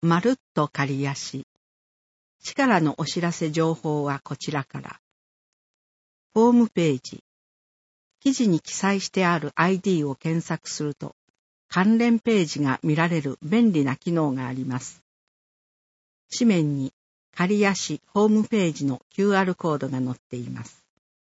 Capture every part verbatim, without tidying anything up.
まるっと刈谷市。市からのお知らせ情報はこちらから。ホームページ。記事に記載してある アイディー を検索すると、関連ページが見られる便利な機能があります。紙面に刈谷市ホームページの キューアール コードが載っています。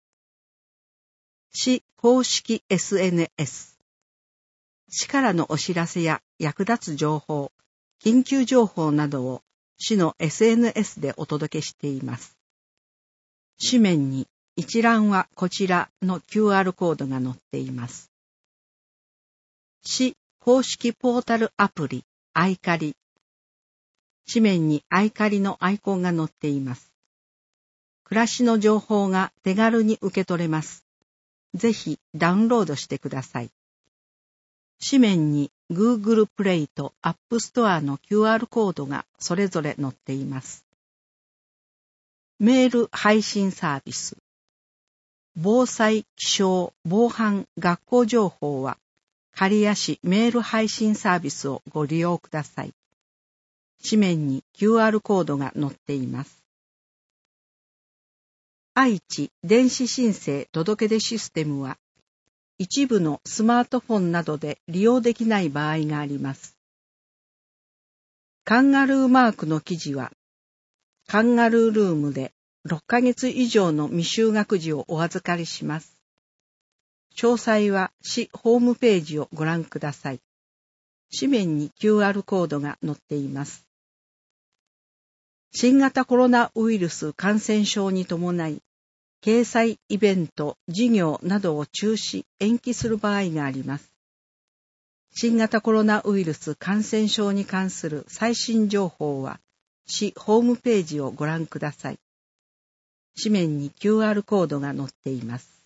市公式 エスエヌエス。市からのお知らせや役立つ情報、緊急情報などを市の エスエヌエス でお届けしています。紙面に一覧はこちらの キューアール コードが載っています。市公式ポータルアプリアイカリ。紙面にアイカリのアイコンが載っています。暮らしの情報が手軽に受け取れます。ぜひダウンロードしてください。紙面に Google プレイと App Store の キューアール コードがそれぞれ載っています。メール配信サービス。防災、気象、防犯、学校情報は、刈谷市メール配信サービスをご利用ください。紙面に キューアール コードが載っています。愛知電子申請届出システムは、一部のスマートフォンなどで利用できない場合があります。カンガルーマークの記事は、カンガルールームでろっかげつ以上の未就学児をお預かりします。詳細は市ホームページをご覧ください。紙面に キューアール コードが載っています。新型コロナウイルス感染症に伴い、掲載イベント、事業などを中止、延期する場合があります。新型コロナウイルス感染症に関する最新情報は、市ホームページをご覧ください。紙面に キューアール コードが載っています。